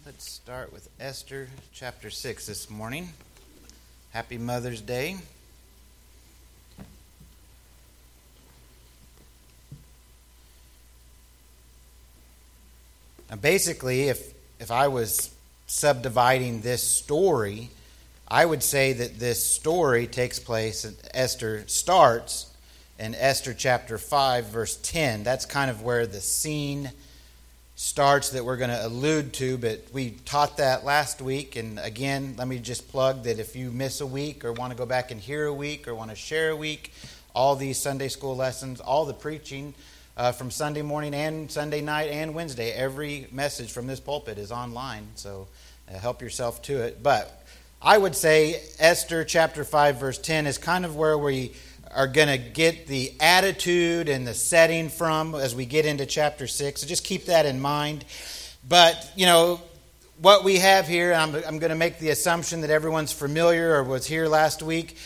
Let's start with Esther chapter 6 this morning. Happy Mother's Day. Now basically, if I was subdividing this story, I would say that this story takes place, Esther starts in Esther chapter 5, verse 10. That's kind of where the scene starts that we're going to allude to, but we taught that last week. And again, let me just plug that if you miss a week or want to go back and hear a week or want to share a week, all these Sunday school lessons, all the preaching from Sunday morning and Sunday night and Wednesday, every message from this pulpit is online, so help yourself to it. But I would say Esther chapter 5 verse 10 is kind of where we are going to get the attitude and the setting from as we get into chapter 6. So just keep that in mind. But, what we have here, I'm going to make the assumption that everyone's familiar or was here last week.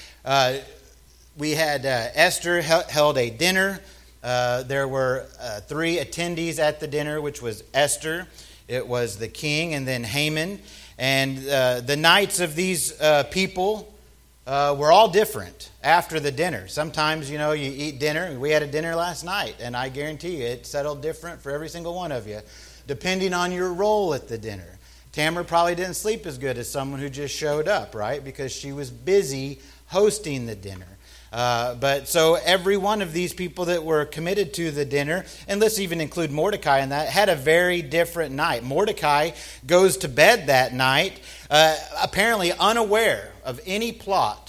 We had Esther held a dinner. There were 3 attendees at the dinner, which was Esther, it was the king, and then Haman. And the nights of these people were all different after the dinner. Sometimes, you eat dinner. We had a dinner last night, and I guarantee you it settled different for every single one of you, depending on your role at the dinner. Tamara probably didn't sleep as good as someone who just showed up, right? Because she was busy hosting the dinner. But so every one of these people that were committed to the dinner, and let's even include Mordecai in that, had a very different night. Mordecai goes to bed that night, apparently unaware of any plot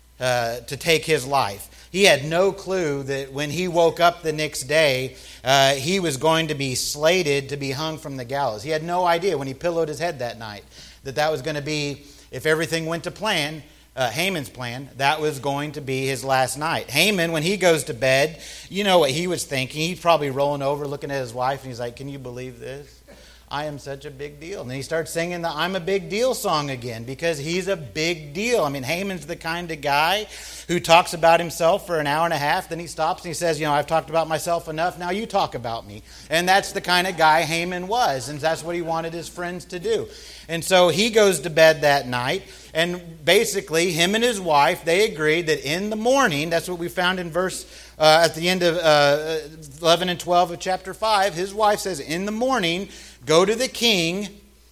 to take his life. He had no clue that when he woke up the next day, he was going to be slated to be hung from the gallows. He had no idea when he pillowed his head that night that was going to be, if everything went to plan, Haman's plan, that was going to be his last night. Haman, when he goes to bed, you know what he was thinking. He's probably rolling over, looking at his wife, and he's like, "Can you believe this? I am such a big deal." And then he starts singing the "I'm a Big Deal" song again because he's a big deal. I mean, Haman's the kind of guy who talks about himself for an hour and a half. Then he stops and he says, "I've talked about myself enough. Now you talk about me." And that's the kind of guy Haman was. And that's what he wanted his friends to do. And so he goes to bed that night. And basically, him and his wife, they agreed that in the morning, that's what we found in verse at the end of 11 and 12 of chapter 5. His wife says, in the morning, go to the king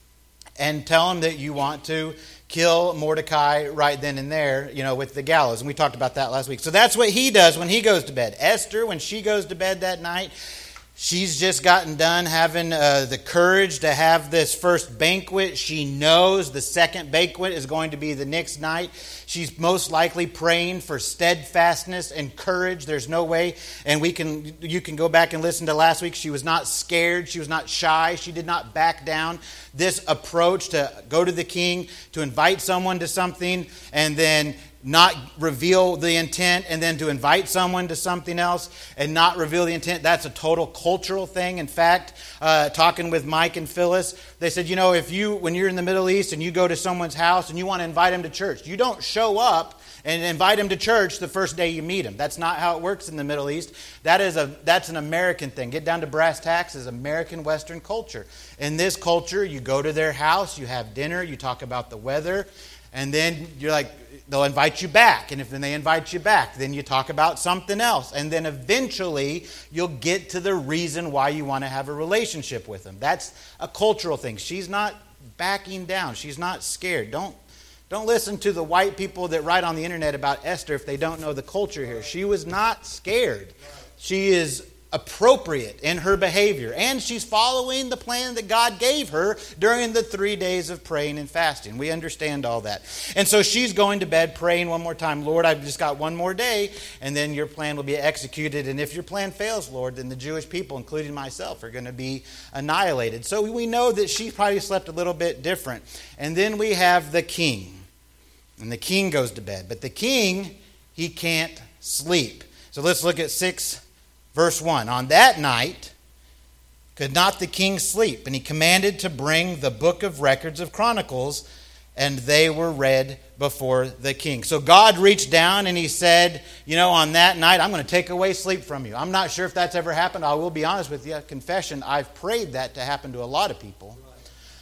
and tell him that you want to kill Mordecai right then and there, with the gallows. And we talked about that last week. So that's what he does when he goes to bed. Esther, when she goes to bed that night, she's just gotten done having the courage to have this first banquet. She knows the second banquet is going to be the next night. She's most likely praying for steadfastness and courage. There's no way, and you can go back and listen to last week. She was not scared. She was not shy. She did not back down. This approach to go to the king, to invite someone to something, and then not reveal the intent, and then to invite someone to something else and not reveal the intent, that's a total cultural thing. In fact, talking with Mike and Phyllis, they said, when you're in the Middle East and you go to someone's house and you want to invite them to church, you don't show up and invite them to church the first day you meet them. That's not how it works in the Middle East. That's an American thing. Get down to brass tacks is American Western culture. In this culture, you go to their house, you have dinner, you talk about the weather, and then you're like, they'll invite you back. And if they invite you back, then you talk about something else. And then eventually you'll get to the reason why you want to have a relationship with them. That's a cultural thing. She's not backing down. She's not scared. Don't listen to the white people that write on the internet about Esther if they don't know the culture here. She was not scared. She is appropriate in her behavior. And she's following the plan that God gave her during the 3 days of praying and fasting. We understand all that. And so she's going to bed praying one more time. Lord, I've just got one more day, and then your plan will be executed. And if your plan fails, Lord, then the Jewish people, including myself, are going to be annihilated. So we know that she probably slept a little bit different. And then we have the king. And the king goes to bed. But the king, he can't sleep. So let's look at 6 Verse 1, on that night could not the king sleep, and he commanded to bring the book of records of Chronicles, and they were read before the king. So God reached down and he said, on that night, I'm going to take away sleep from you. I'm not sure if that's ever happened. I will be honest with you, confession, I've prayed that to happen to a lot of people.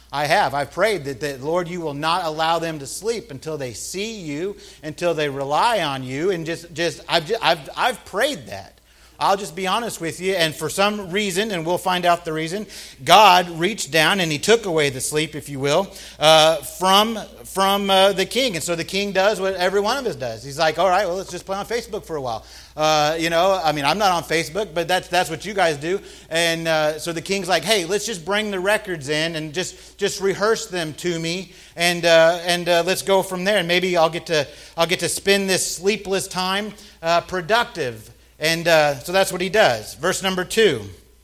I've prayed that Lord, you will not allow them to sleep until they see you, until they rely on you. And I've prayed that. I'll just be honest with you. And for some reason, and we'll find out the reason, God reached down and he took away the sleep, if you will, from the king. And so the king does what every one of us does. He's like, all right, well, let's just play on Facebook for a while. I'm not on Facebook, but that's what you guys do. And so the king's like, hey, let's just bring the records in and just rehearse them to me, and let's go from there. And maybe I'll get to spend this sleepless time productive. And so that's what he does. Verse number 2.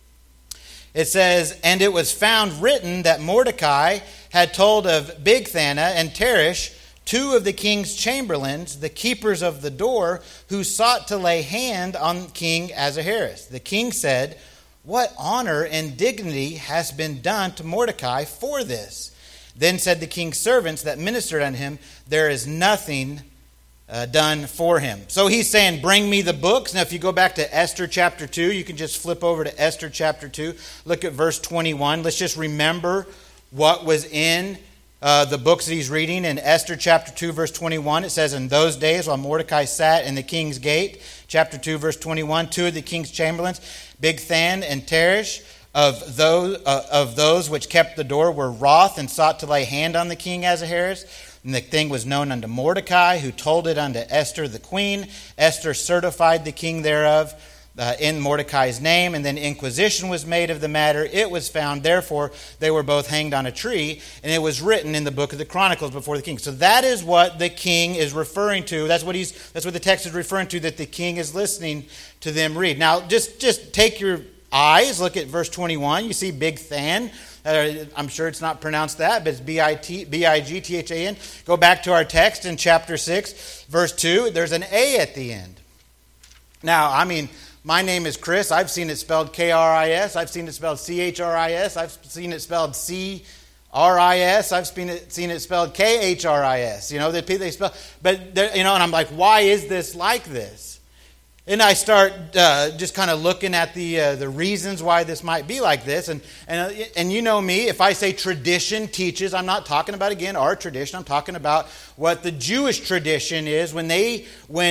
It says, and it was found written that Mordecai had told of Bigthana and Teresh, 2 of the king's chamberlains, the keepers of the door, who sought to lay hand on King Ahasuerus. The king said, what honor and dignity has been done to Mordecai for this? Then said the king's servants that ministered unto him, there is nothing done for him. So he's saying, bring me the books. Now, if you go back to Esther chapter 2, you can just flip over to Esther chapter 2. Look at verse 21. Let's just remember what was in the books that he's reading. In Esther chapter 2, verse 21, it says, in those days while Mordecai sat in the king's gate, chapter 2, verse 21, 2 of the king's chamberlains, Bigthan and Teresh, of those which kept the door, were wroth and sought to lay hand on the king Ahasuerus. And the thing was known unto Mordecai, who told it unto Esther the queen. Esther certified the king thereof in Mordecai's name, and then inquisition was made of the matter. It was found, therefore, they were both hanged on a tree, and it was written in the book of the Chronicles before the king. So that is what the king is referring to. That's what the text is referring to, that the king is listening to them read. Now, just take your eyes, look at verse 21. You see Bigthan. I'm sure it's not pronounced that, but it's Bigthan. Go back to our text in chapter 6, verse 2. There's an A at the end. Now, my name is Chris. I've seen it spelled K-R-I-S. I've seen it spelled C-H-R-I-S. I've seen it spelled C-R-I-S. I've seen it spelled K-H-R-I-S. They spell, and I'm like, why is this like this? And I start just kind of looking at the reasons why this might be like this. And you know me, if I say tradition teaches, I'm not talking about, again, our tradition. I'm talking about what the Jewish tradition is when they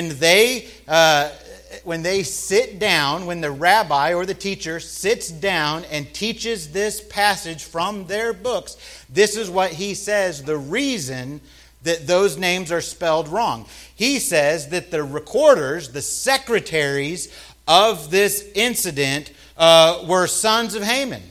sit down, when the rabbi or the teacher sits down and teaches this passage from their books. This is what he says, the reason that those names are spelled wrong. He says that the recorders, the secretaries of this incident, were sons of Haman.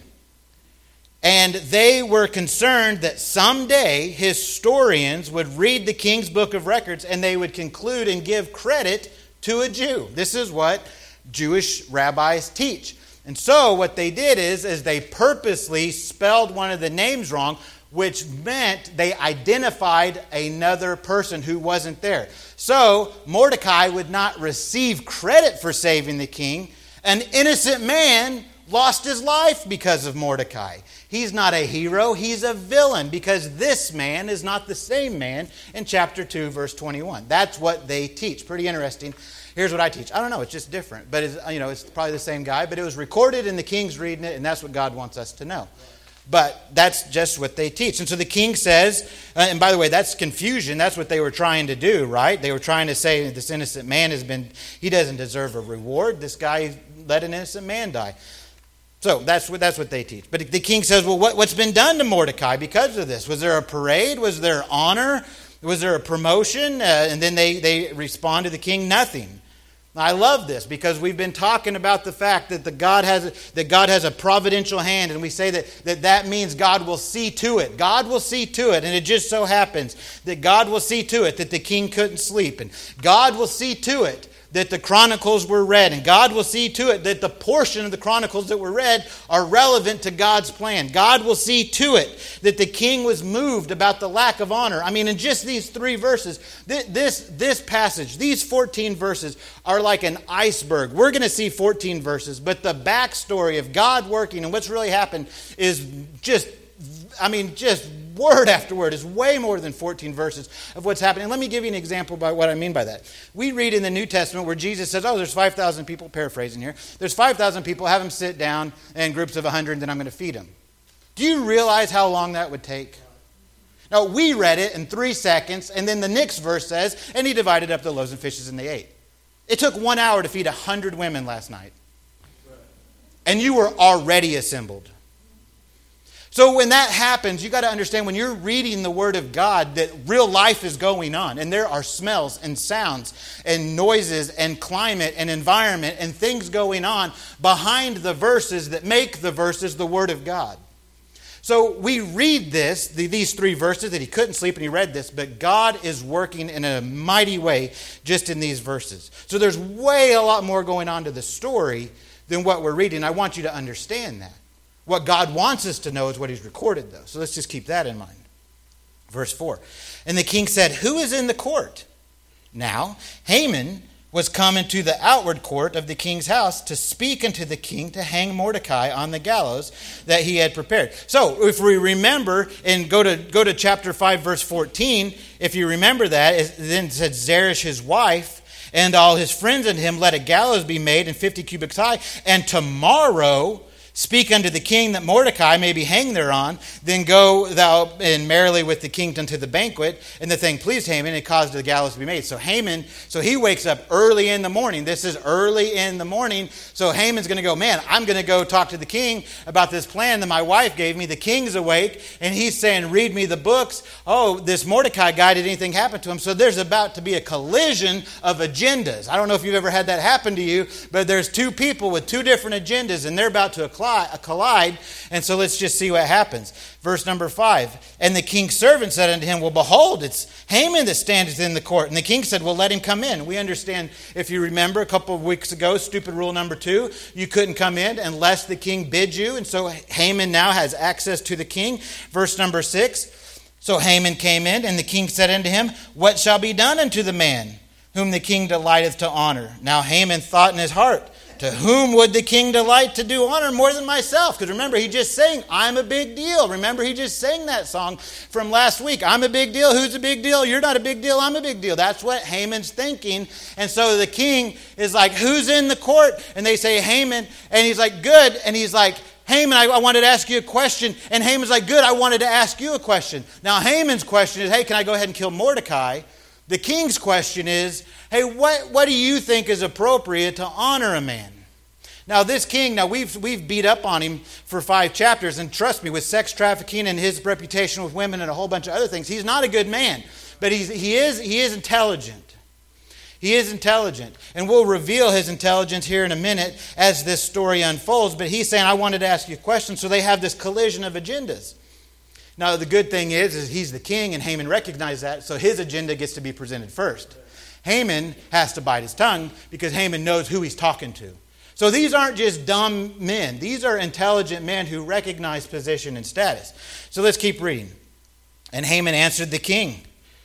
And they were concerned that someday historians would read the king's book of records and they would conclude and give credit to a Jew. This is what Jewish rabbis teach. And so what they did is they purposely spelled one of the names wrong, which meant they identified another person who wasn't there. So Mordecai would not receive credit for saving the king. An innocent man lost his life because of Mordecai. He's not a hero, he's a villain, because this man is not the same man in chapter 2, verse 21. That's what they teach. Pretty interesting. Here's what I teach. I don't know, it's just different. But it's probably the same guy, but it was recorded and the king's reading it, and that's what God wants us to know. But that's just what they teach. And so the king says, and by the way, that's confusion. That's what they were trying to do, right? They were trying to say this innocent man he doesn't deserve a reward. This guy let an innocent man die. So that's what they teach. But the king says, well, what's been done to Mordecai because of this? Was there a parade? Was there honor? Was there a promotion? And then they respond to the king, nothing. I love this because we've been talking about the fact that God has a providential hand, and we say that means God will see to it. God will see to it, and it just so happens that God will see to it that the king couldn't sleep, and God will see to it that the Chronicles were read, and God will see to it that the portion of the Chronicles that were read are relevant to God's plan. God will see to it that the king was moved about the lack of honor. In just these 3 verses, this passage, these 14 verses are like an iceberg. We're going to see 14 verses, but the backstory of God working and what's really happened is just word after word is way more than 14 verses of what's happening. Let me give you an example by what I mean by that. We read in the New Testament where Jesus says, there's 5,000 people, paraphrasing here, there's 5,000 people, have them sit down in groups of 100, and then I'm going to feed them. Do you realize how long that would take? Now, we read it in 3 seconds, and then the next verse says, and he divided up the loaves and fishes, and they ate. It took 1 hour to feed 100 women last night. And you were already assembled. So when that happens, you got to understand when you're reading the Word of God that real life is going on. And there are smells and sounds and noises and climate and environment and things going on behind the verses that make the verses the Word of God. So we read this, these 3 verses that he couldn't sleep and he read this, but God is working in a mighty way just in these verses. So there's way a lot more going on to the story than what we're reading. I want you to understand that. What God wants us to know is what he's recorded, though. So let's just keep that in mind. Verse 4. And the king said, who is in the court? Now Haman was come into the outward court of the king's house to speak unto the king to hang Mordecai on the gallows that he had prepared. So if we remember, and go to chapter 5, verse 14, if you remember that, then it said Zeresh his wife and all his friends and him let a gallows be made and 50 cubits high, and tomorrow speak unto the king that Mordecai may be hanged thereon. Then go thou and merrily with the king unto the banquet. And the thing pleased Haman, and caused the gallows to be made. So Haman, he wakes up early in the morning. This is early in the morning. So Haman's going to go, man, I'm going to go talk to the king about this plan that my wife gave me. The king's awake, and he's saying, read me the books. Oh, this Mordecai guy, did anything happen to him? So there's about to be a collision of agendas. I don't know if you've ever had that happen to you, but there's 2 people with 2 different agendas, and they're about to collide. And so let's just see what happens. Verse number 5. And the king's servant said unto him, well, behold, it's Haman that standeth in the court. And the king said, well, let him come in. We understand, if you remember a couple of weeks ago, stupid rule number 2, you couldn't come in unless the king bid you. And so Haman now has access to the king. Verse number 6. So Haman came in, and the king said unto him, what shall be done unto the man whom the king delighteth to honor? Now Haman thought in his heart, to whom would the king delight to do honor more than myself? Because remember, he just sang, I'm a big deal. Remember, he just sang that song from last week. I'm a big deal. Who's a big deal? You're not a big deal. I'm a big deal. That's what Haman's thinking. And so the king is like, who's in the court? And they say, Haman. And he's like, good. And he's like, Haman, I wanted to ask you a question. And Haman's like, good, I wanted to ask you a question. Now Haman's question is, hey, can I go ahead and kill Mordecai? The king's question is, hey, what do you think is appropriate to honor a man? Now this king, we've beat up on him for 5 chapters, and trust me, with sex trafficking and his reputation with women and a whole bunch of other things, he's not a good man, but he is intelligent. He is intelligent, and we'll reveal his intelligence here in a minute as this story unfolds. But he's saying, I wanted to ask you a question, so they have this collision of agendas. Now the good thing is he's the king, and Haman recognized that, so his agenda gets to be presented first. Haman has to bite his tongue because Haman knows who he's talking to. So these aren't just dumb men. These are intelligent men who recognize position and status. So let's keep reading. And Haman answered the king,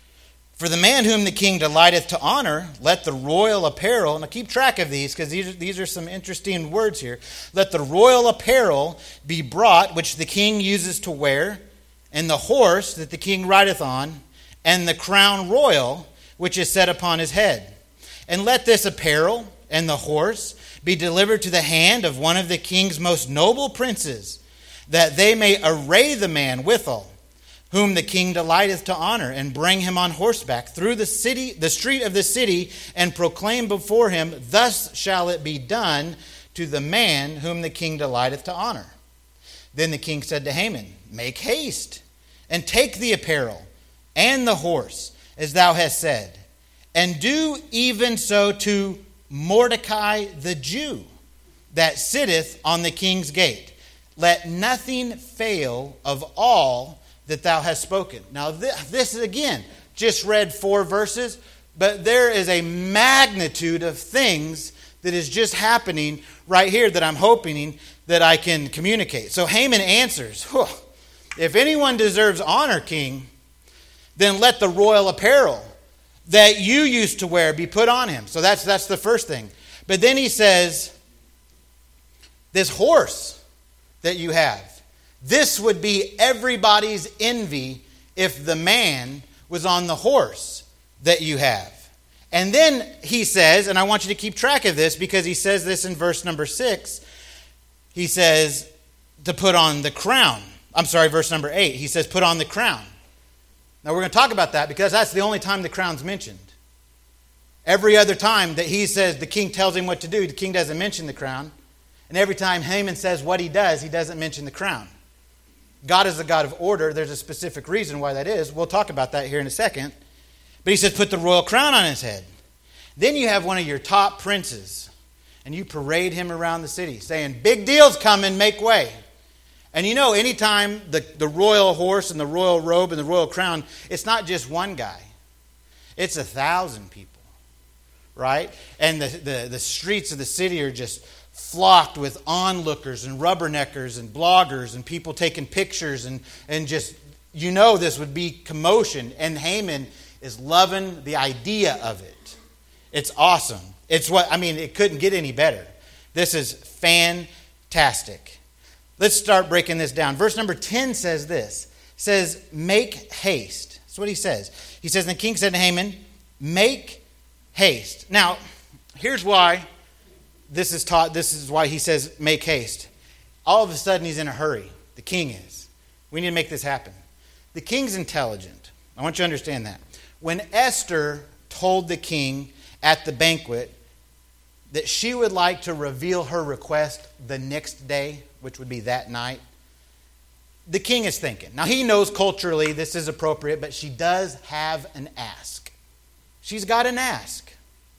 for the man whom the king delighteth to honor, let the royal apparel, now keep track of these because these are some interesting words here. Let the royal apparel be brought, which the king uses to wear, and the horse that the king rideth on, and the crown royal, which is set upon his head. And let this apparel and the horse be delivered to the hand of one of the king's most noble princes, that they may array the man withal, whom the king delighteth to honor, and bring him on horseback through the street of the city, and proclaim before him, thus shall it be done to the man whom the king delighteth to honor. Then the king said to Haman, make haste, and take the apparel and the horse, as thou hast said, and do even so to Mordecai the Jew, that sitteth on the king's gate. Let nothing fail of all that thou hast spoken. Now this is, again, just read 4 verses, but there is a magnitude of things that is just happening right here that I'm hoping that I can communicate. So Haman answers, if anyone deserves honor, king, then let the royal apparel that you used to wear be put on him. So that's the first thing. But then he says, this horse that you have, this would be everybody's envy if the man was on the horse that you have. And then he says, and I want you to keep track of this because he says this in verse number 6, he says to put on the crown. verse number 8. He says, put on the crown. Now we're going to talk about that because that's the only time the crown's mentioned. Every other time that he says the king tells him what to do, the king doesn't mention the crown. And every time Haman says what he doesn't mention the crown. God is a God of order. There's a specific reason why that is. We'll talk about that here in a second. But he says, put the royal crown on his head. Then you have one of your top princes, and you parade him around the city, saying, big deal's coming, make way. And you know, anytime the royal horse and the royal robe and the royal crown, it's not just one guy. It's 1,000 people. Right? And the streets of the city are just flocked with onlookers and rubberneckers and bloggers and people taking pictures and just, you know, this would be commotion. And Haman is loving the idea of it. It's awesome. It couldn't get any better. This is fantastic. Let's start breaking this down. Verse number 10 says this. It says, make haste. That's what he says. He says, and the king said to Haman, make haste. Now, here's why this is taught. This is why he says, make haste. All of a sudden, he's in a hurry. The king is. We need to make this happen. The king's intelligent. I want you to understand that. When Esther told the king at the banquet that she would like to reveal her request the next day, which would be that night, the king is thinking. Now, he knows culturally this is appropriate, but she does have an ask. She's got an ask.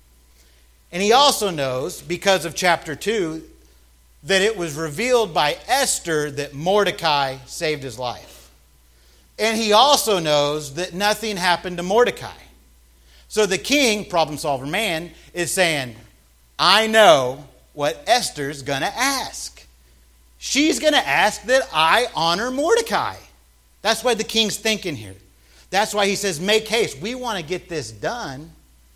And he also knows, because of chapter 2, that it was revealed by Esther that Mordecai saved his life. And he also knows that nothing happened to Mordecai. So the king, problem solver man, is saying, I know what Esther's going to ask. She's going to ask that I honor Mordecai. That's why the king's thinking here. That's why he says, make haste. We want to get this done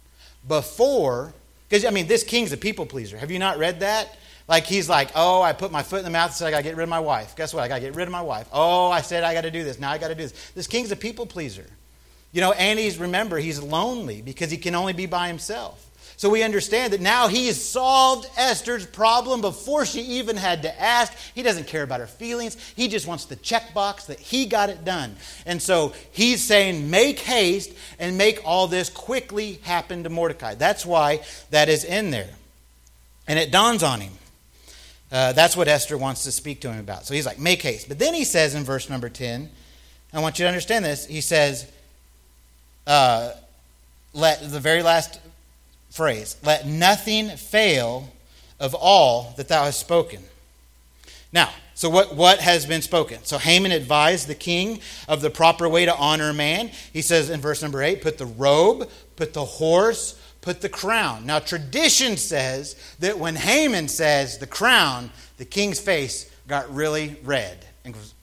before, because, this king's a people pleaser. Have you not read that? Like, he's like, oh, I put my foot in the mouth and said I got to get rid of my wife. Guess what? I got to get rid of my wife. Oh, I said I got to do this. Now I got to do this. This king's a people pleaser. And remember, he's lonely because he can only be by himself. So we understand that now he has solved Esther's problem before she even had to ask. He doesn't care about her feelings. He just wants the checkbox that he got it done. And so he's saying, make haste and make all this quickly happen to Mordecai. That's why that is in there. And it dawns on him. That's what Esther wants to speak to him about. So he's like, make haste. But then he says in verse number 10, I want you to understand this. He says, the very last phrase, let nothing fail of all that thou hast spoken. Now, so what has been spoken? So Haman advised the king of the proper way to honor a man. He says in verse number 8, put the robe, put the horse, put the crown. Now, tradition says that when Haman says the crown, the king's face got really red and goes,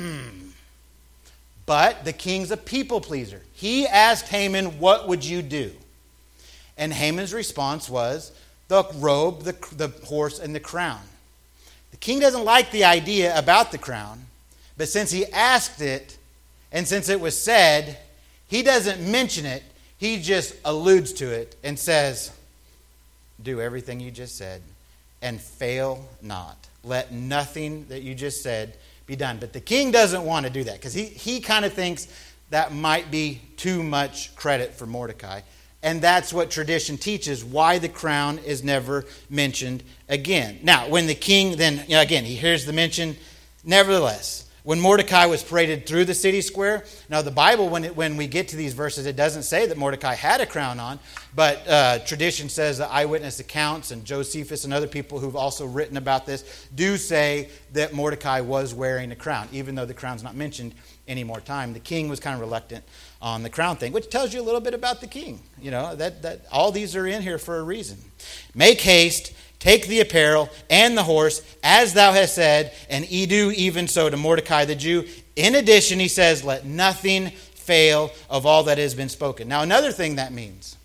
But the king's a people pleaser. He asked Haman, what would you do? And Haman's response was the robe, the horse, and the crown. The king doesn't like the idea about the crown, but since he asked it, and since it was said, he doesn't mention it. He just alludes to it and says, do everything you just said and fail not. Let nothing that you just said be done. But the king doesn't want to do that because he kind of thinks that might be too much credit for Mordecai. And that's what tradition teaches, why the crown is never mentioned again. Now, when the king then, again, he hears the mention, nevertheless, when Mordecai was paraded through the city square, now the Bible, when we get to these verses, it doesn't say that Mordecai had a crown on, but tradition says that eyewitness accounts and Josephus and other people who've also written about this do say that Mordecai was wearing a crown, even though the crown's not mentioned any more time. The king was kind of reluctant on the crown thing, which tells you a little bit about the king. That all these are in here for a reason. Make haste, take the apparel and the horse, as thou hast said, and do even so to Mordecai the Jew. In addition, he says, let nothing fail of all that has been spoken. Now, another thing that means,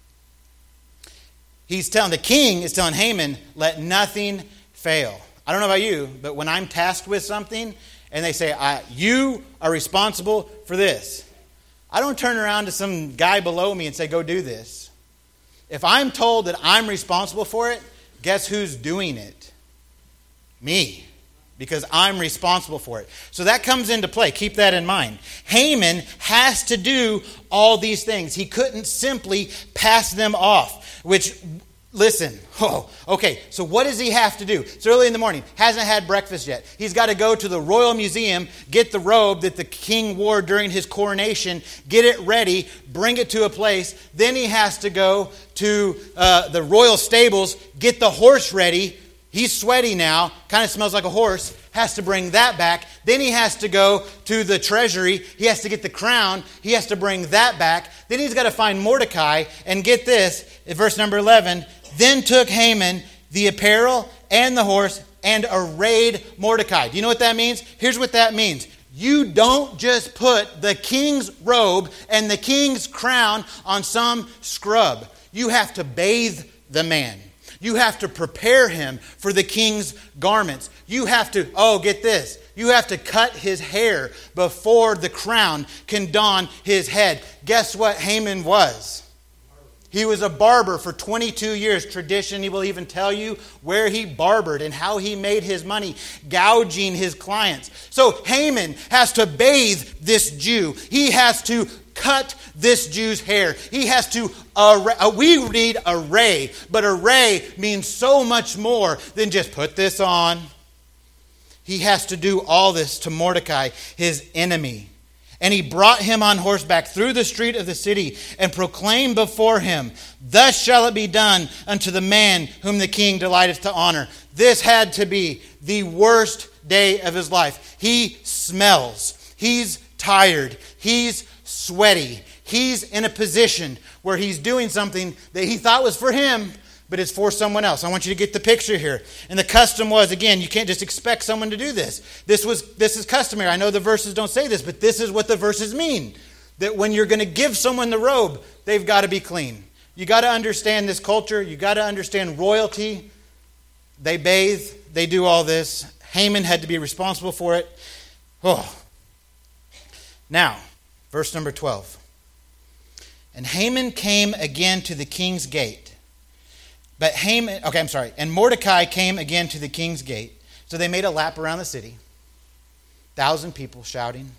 the king is telling Haman, let nothing fail. I don't know about you, but when I'm tasked with something, and they say, you are responsible for this, I don't turn around to some guy below me and say, go do this. If I'm told that I'm responsible for it, guess who's doing it? Me. because I'm responsible for it. So that comes into play. Keep that in mind. Haman has to do all these things. He couldn't simply pass them off, which, listen, okay, so what does he have to do? It's early in the morning, hasn't had breakfast yet. He's got to go to the royal museum, get the robe that the king wore during his coronation, get it ready, bring it to a place. Then he has to go to the royal stables, get the horse ready. He's sweaty now, kind of smells like a horse, has to bring that back. Then he has to go to the treasury. He has to get the crown. He has to bring that back. Then he's got to find Mordecai. And get this, in verse number 11, then took Haman the apparel and the horse and arrayed Mordecai. Do you know what that means? Here's what that means. You don't just put the king's robe and the king's crown on some scrub. You have to bathe the man. You have to prepare him for the king's garments. You have to, get this. You have to cut his hair before the crown can don his head. Guess what Haman was? He was a barber for 22 years. Tradition, he will even tell you where he barbered and how he made his money, gouging his clients. So Haman has to bathe this Jew. He has to cut this Jew's hair. He has to we read array, but array means so much more than just put this on. He has to do all this to Mordecai, his enemy. And he brought him on horseback through the street of the city and proclaimed before him, thus shall it be done unto the man whom the king delighteth to honor. This had to be the worst day of his life. He smells. He's tired. He's sweaty. He's in a position where he's doing something that he thought was for him, but it's for someone else. I want you to get the picture here. And the custom was, again, you can't just expect someone to do this. This is customary. I know the verses don't say this, but this is what the verses mean. That when you're going to give someone the robe, they've got to be clean. You got to understand this culture. You got to understand royalty. They bathe. They do all this. Haman had to be responsible for it. Now, verse number 12. And Haman came again to the king's gate. And Mordecai came again to the king's gate. So they made a lap around the city. 1,000 people shouting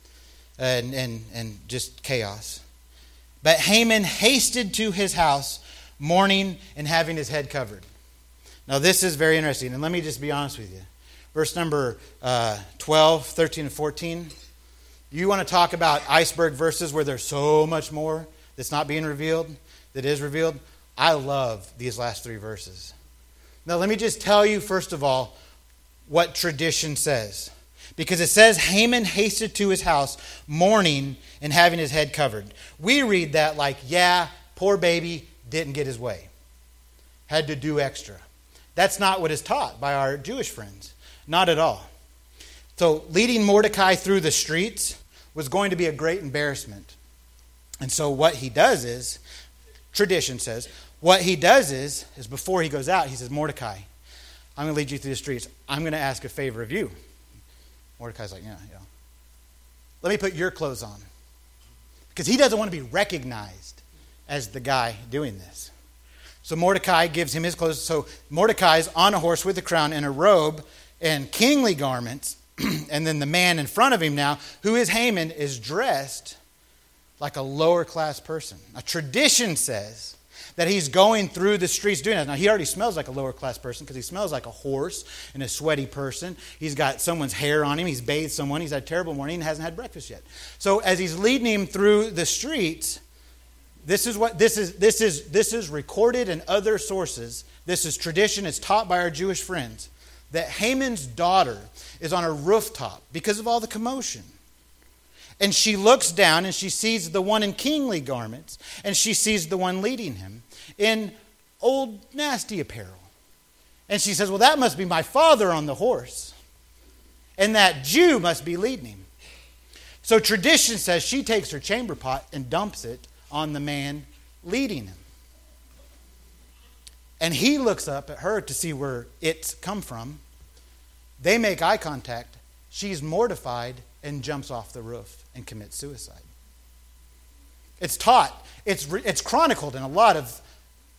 and just chaos. But Haman hasted to his house, mourning and having his head covered. Now this is very interesting. And let me just be honest with you. Verse number 12, 13, and 14. You want to talk about iceberg verses where there's so much more that's not being revealed, that is revealed? I love these last three verses. Now, let me just tell you, first of all, what tradition says. Because it says, Haman hasted to his house, mourning and having his head covered. We read that like, poor baby didn't get his way. Had to do extra. That's not what is taught by our Jewish friends. Not at all. So, leading Mordecai through the streets was going to be a great embarrassment. And so what he does is, tradition says, what he does is before he goes out, he says, Mordecai, I'm going to lead you through the streets. I'm going to ask a favor of you. Mordecai's like, yeah. Let me put your clothes on. Because he doesn't want to be recognized as the guy doing this. So Mordecai gives him his clothes. So Mordecai's on a horse with a crown and a robe and kingly garments. And then the man in front of him now, who is Haman, is dressed like a lower class person. A tradition says that he's going through the streets doing that. Now, he already smells like a lower class person because he smells like a horse and a sweaty person. He's got someone's hair on him. He's bathed someone. He's had a terrible morning and hasn't had breakfast yet. So as he's leading him through the streets, this is recorded in other sources. This is tradition. It's taught by our Jewish friends that Haman's daughter is on a rooftop because of all the commotion. And she looks down and she sees the one in kingly garments and she sees the one leading him in old nasty apparel. And she says, well, that must be my father on the horse. And that Jew must be leading him. So tradition says she takes her chamber pot and dumps it on the man leading him. And he looks up at her to see where it's come from. They make eye contact. She's mortified and jumps off the roof and commits suicide. It's taught. It's chronicled in a lot of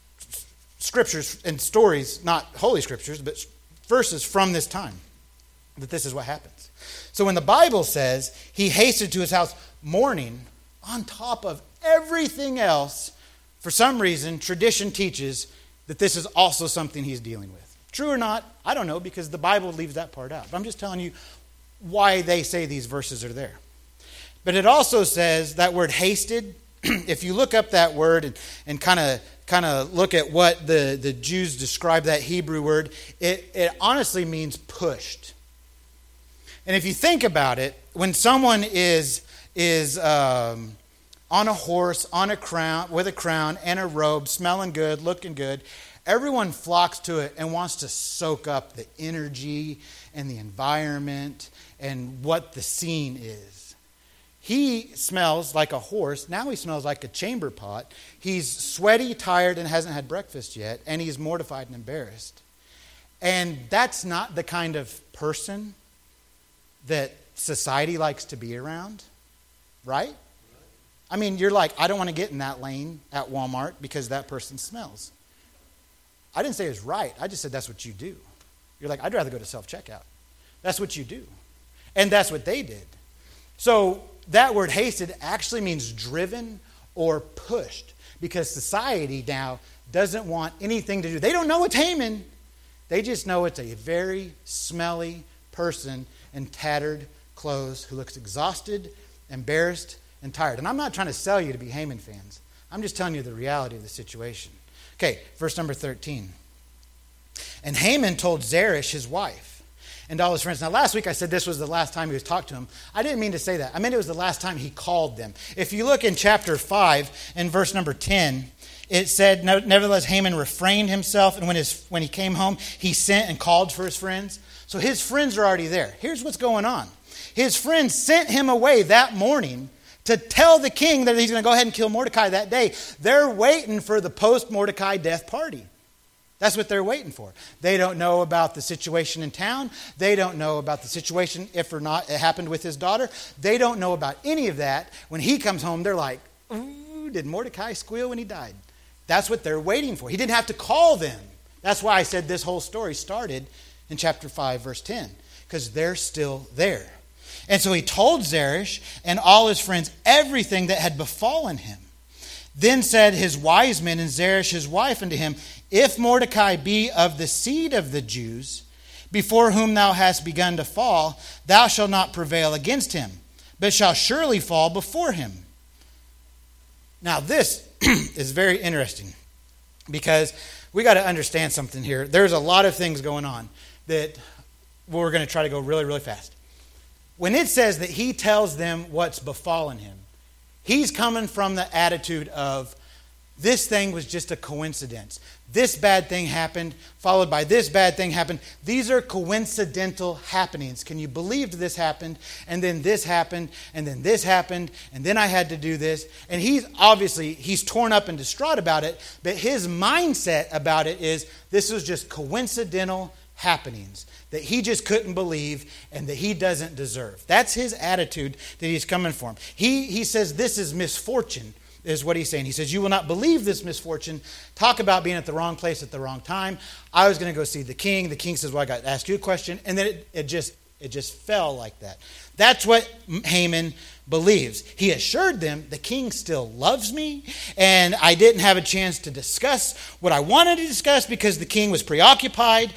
scriptures and stories, not holy scriptures, but verses from this time. that this is what happens. So when the Bible says he hasted to his house mourning, on top of everything else, for some reason, tradition teaches that this is also something he's dealing with. True or not, I don't know, because the Bible leaves that part out. But I'm just telling you why they say these verses are there. But it also says that word hasted. If you look up that word and kind of look at what the Jews describe that Hebrew word, it honestly means pushed. And if you think about it, when someone is on a horse, on a crown, with a crown and a robe, smelling good, looking good, everyone flocks to it and wants to soak up the energy and the environment and what the scene is. He smells like a horse. Now he smells like a chamber pot. He's sweaty, tired, and hasn't had breakfast yet, and he's mortified and embarrassed. And that's not the kind of person that society likes to be around, right? I mean, you're like, I don't want to get in that lane at Walmart because that person smells. I didn't say it was right. I just said that's what you do. You're like, I'd rather go to self-checkout. That's what you do. And that's what they did. So that word hasted actually means driven or pushed, because society now doesn't want anything to do. They don't know it's Haman. They just know it's a very smelly person in tattered clothes who looks exhausted, embarrassed, and tired. And I'm not trying to sell you to be Haman fans. I'm just telling you the reality of the situation. Okay, verse number 13. And Haman told Zeresh, his wife, and all his friends. Now, last week I said this was the last time he was talked to him. I didn't mean to say that. I meant it was the last time he called them. If you look in chapter 5 and verse number 10, it said, nevertheless, Haman refrained himself, and when he came home, he sent and called for his friends. So his friends are already there. Here's what's going on. His friends sent him away that morning to tell the king that he's going to go ahead and kill Mordecai that day. They're waiting for the post-Mordecai death party. That's what they're waiting for. They don't know about the situation in town. They don't know about the situation, if or not it happened with his daughter. They don't know about any of that. When he comes home, they're like, ooh, did Mordecai squeal when he died? That's what they're waiting for. He didn't have to call them. That's why I said this whole story started in chapter 5, verse 10, because they're still there. And so he told Zeresh and all his friends everything that had befallen him. Then said his wise men and Zeresh his wife unto him, if Mordecai be of the seed of the Jews, before whom thou hast begun to fall, thou shalt not prevail against him, but shalt surely fall before him. Now this is very interesting, because we got to understand something here. There's a lot of things going on that we're going to try to go really, really fast. When it says that he tells them what's befallen him, he's coming from the attitude of, this thing was just a coincidence. This bad thing happened, followed by this bad thing happened. These are coincidental happenings. Can you believe that this happened, and then this happened, and then this happened, and then I had to do this? And he's torn up and distraught about it, but his mindset about it is, this was just coincidental happenings that he just couldn't believe and that he doesn't deserve. That's his attitude that he's coming from. He says this is misfortune, is what he's saying. He says, you will not believe this misfortune. Talk about being at the wrong place at the wrong time. I was going to go see the king. The king says, well, I got to ask you a question. And then it just fell like that. That's what Haman believes. He assured them, the king still loves me, and I didn't have a chance to discuss what I wanted to discuss because the king was preoccupied.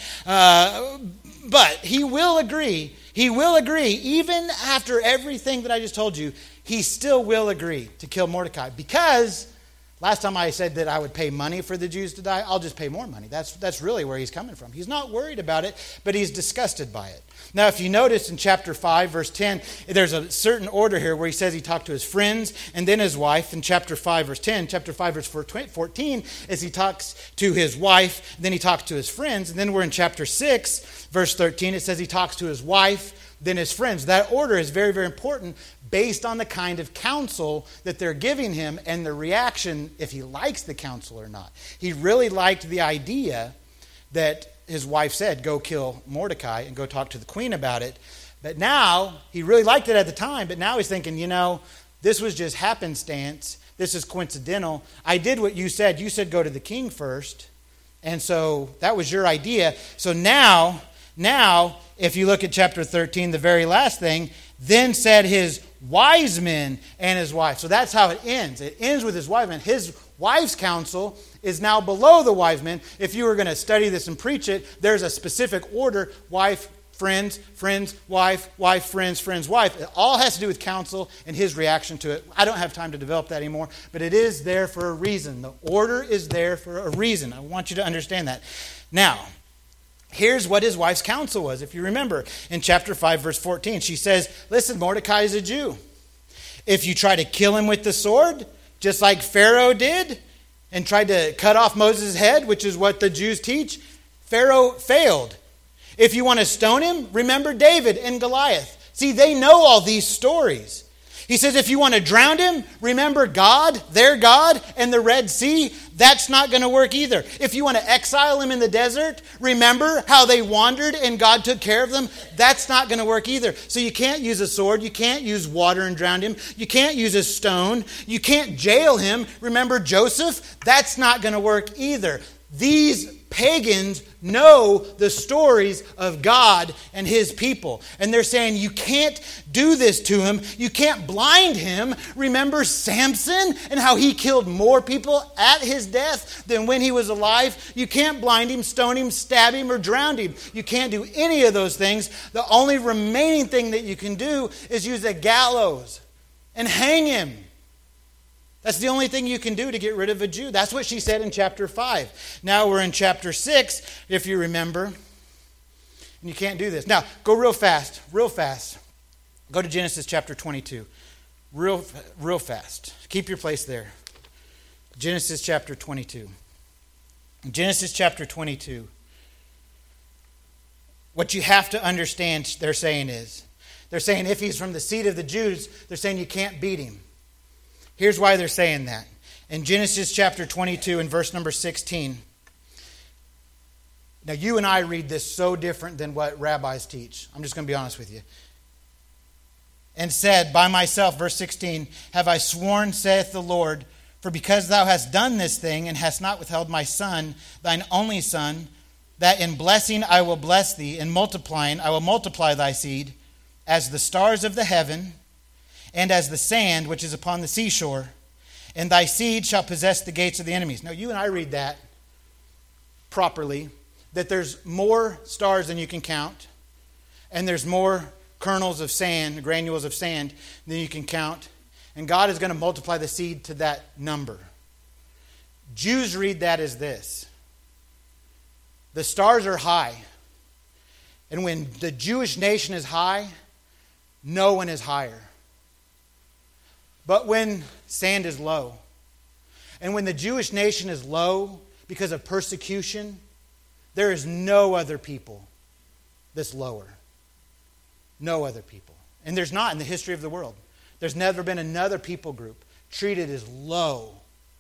But he will agree. He will agree, even after everything that I just told you, he still will agree to kill Mordecai, because last time I said that I would pay money for the Jews to die, I'll just pay more money. That's really where he's coming from. He's not worried about it, but he's disgusted by it. Now, if you notice in chapter 5, verse 10, there's a certain order here where he says he talked to his friends and then his wife. In chapter 5, verse 10, chapter 5, verse 14, is he talks to his wife, then he talks to his friends. And then we're in chapter 6, verse 13, it says he talks to his wife, then his friends. That order is very, very important based on the kind of counsel that they're giving him and the reaction if he likes the counsel or not. He really liked the idea that his wife said, go kill Mordecai and go talk to the queen about it. But now, he really liked it at the time, but now he's thinking, this was just happenstance. This is coincidental. I did what you said. You said go to the king first. And so that was your idea. So now Now, if you look at chapter 13, the very last thing, then said his wise men and his wife. So that's how it ends. It ends with his wise men. His wife's counsel is now below the wise men. If you were going to study this and preach it, there's a specific order: wife, friends, friends, wife, wife, friends, friends, wife. It all has to do with counsel and his reaction to it. I don't have time to develop that anymore, but it is there for a reason. The order is there for a reason. I want you to understand that. Now, here's what his wife's counsel was. If you remember, in chapter 5, verse 14, she says, listen, Mordecai is a Jew. If you try to kill him with the sword, just like Pharaoh did, and tried to cut off Moses' head, which is what the Jews teach, Pharaoh failed. If you want to stone him, remember David and Goliath. See, they know all these stories. He says, if you want to drown him, remember God, their God, and the Red Sea. That's not going to work either. If you want to exile him in the desert, remember how they wandered and God took care of them. That's not going to work either. So you can't use a sword. You can't use water and drown him. You can't use a stone. You can't jail him. Remember Joseph? That's not going to work either. These pagans know the stories of God and his people. And they're saying, you can't do this to him. You can't blind him. Remember Samson and how he killed more people at his death than when he was alive? You can't blind him, stone him, stab him, or drown him. You can't do any of those things. The only remaining thing that you can do is use a gallows and hang him. That's the only thing you can do to get rid of a Jew. That's what she said in chapter 5. Now we're in chapter 6, if you remember. And you can't do this. Now, go real fast. Go to Genesis chapter 22. Real fast. Keep your place there. Genesis chapter 22. Genesis chapter 22. What you have to understand, they're saying if he's from the seed of the Jews, they're saying you can't beat him. Here's why they're saying that. In Genesis chapter 22 and verse number 16. Now you and I read this so different than what rabbis teach. I'm just going to be honest with you. And said, by myself, verse 16, have I sworn, saith the Lord, for because thou hast done this thing, and hast not withheld my son, thine only son, that in blessing I will bless thee, and multiplying I will multiply thy seed, as the stars of the heaven, and as the sand which is upon the seashore, and thy seed shall possess the gates of the enemies. Now, you and I read that properly, that there's more stars than you can count, and there's more kernels of sand, granules of sand, than you can count, and God is going to multiply the seed to that number. Jews read that as this: the stars are high, and when the Jewish nation is high, no one is higher. But when sand is low, and when the Jewish nation is low because of persecution, there is no other people that's lower. No other people. And there's not in the history of the world. There's never been another people group treated as low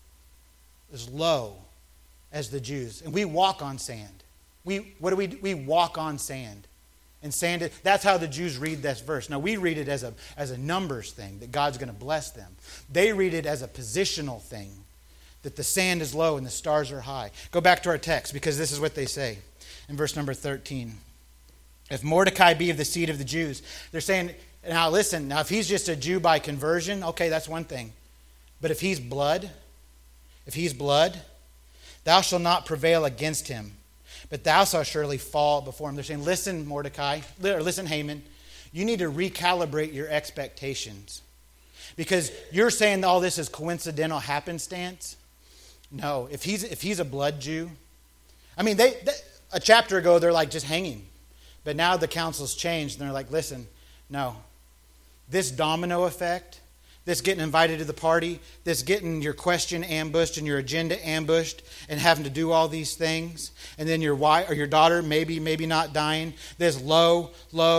as the Jews. And we walk on sand. We walk on sand. And sand, that's how the Jews read this verse. Now, we read it as a numbers thing, that God's going to bless them. They read it as a positional thing, that the sand is low and the stars are high. Go back to our text, because this is what they say in verse number 13. If Mordecai be of the seed of the Jews, they're saying, now listen, if he's just a Jew by conversion, okay, that's one thing. But if he's blood, thou shalt not prevail against him, but thou shalt surely fall before him. They're saying, listen, Mordecai, or listen, Haman, you need to recalibrate your expectations. Because you're saying all this is coincidental happenstance. No, if he's a blood Jew, I mean, a chapter ago, they're like just hanging. But now the council's changed, and they're like, listen, no. This domino effect, this getting invited to the party, this getting your question ambushed and your agenda ambushed and having to do all these things, and then your wife or your daughter maybe not dying, this low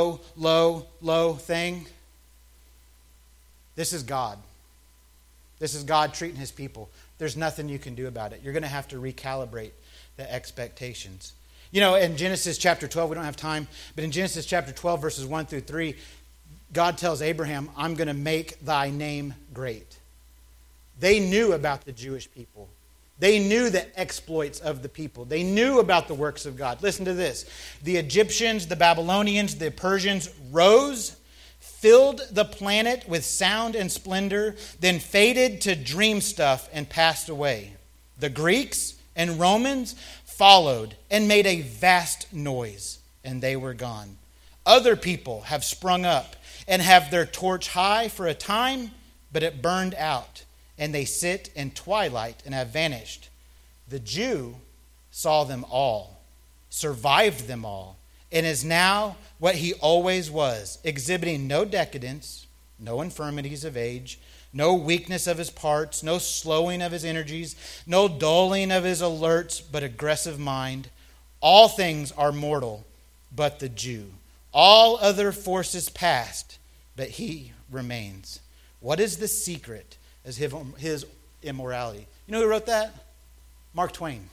thing. This is God. This is God treating his people. There's nothing you can do about it. You're going to have to recalibrate the expectations. You know, in Genesis chapter 12, we don't have time, but in Genesis chapter 12, verses 1 through 3, God tells Abraham, I'm going to make thy name great. They knew about the Jewish people. They knew the exploits of the people. They knew about the works of God. Listen to this. The Egyptians, the Babylonians, the Persians rose, filled the planet with sound and splendor, then faded to dream stuff and passed away. The Greeks and Romans followed and made a vast noise, and they were gone. Other people have sprung up and have their torch high for a time, but it burned out, and they sit in twilight and have vanished. The Jew saw them all, survived them all, and is now what he always was, exhibiting no decadence, no infirmities of age, no weakness of his parts, no slowing of his energies, no dulling of his alerts, but aggressive mind. All things are mortal, but the Jew. All other forces past, but he remains. What is the secret as his immorality? You know who wrote that? Mark Twain.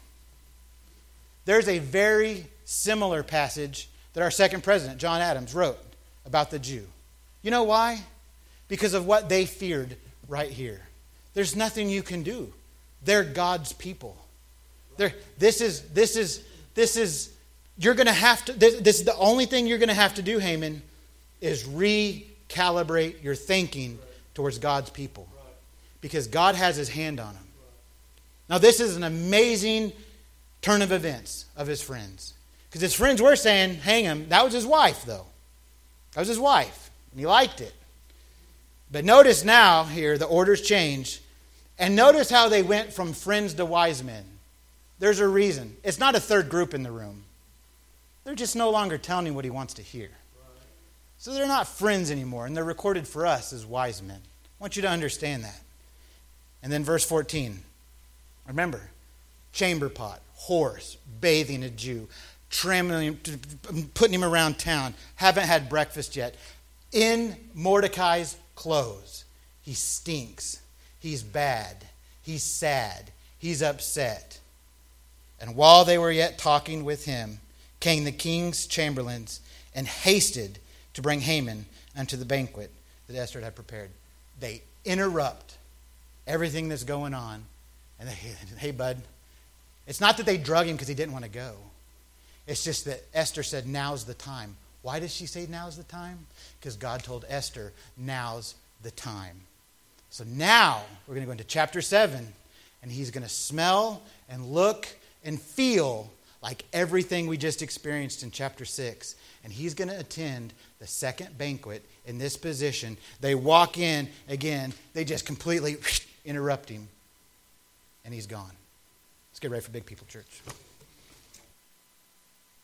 There's a very similar passage that our second president, John Adams, wrote about the Jew. You know why? Because of what they feared right here. There's nothing you can do. They're God's people. This is you're going to have to, this is the only thing you're going to have to do, Haman, is recalibrate your thinking towards God's people. Because God has his hand on them. Now this is an amazing turn of events of his friends. Because his friends were saying, hang him. That was his wife, though. That was his wife. And he liked it. But notice now here, the orders change. And notice how they went from friends to wise men. There's a reason. It's not a third group in the room. They're just no longer telling him what he wants to hear. So they're not friends anymore. And they're recorded for us as wise men. I want you to understand that. And then verse 14. Remember, chamber pot, horse, bathing a Jew, trembling, putting him around town, haven't had breakfast yet. In Mordecai's clothes, he stinks, he's bad, he's sad, he's upset. And while they were yet talking with him, came the king's chamberlains and hasted to bring Haman unto the banquet that Esther had prepared. They interrupt everything that's going on. And they, hey, bud, it's not that they drug him because he didn't want to go. It's just that Esther said, now's the time. Why does she say now's the time? Because God told Esther, now's the time. So now we're going to go into chapter 7, and he's going to smell and look and feel like everything we just experienced in chapter 6. And he's going to attend the second banquet in this position. They walk in, again, they just completely interrupt him. And he's gone. Let's get ready for Big People Church.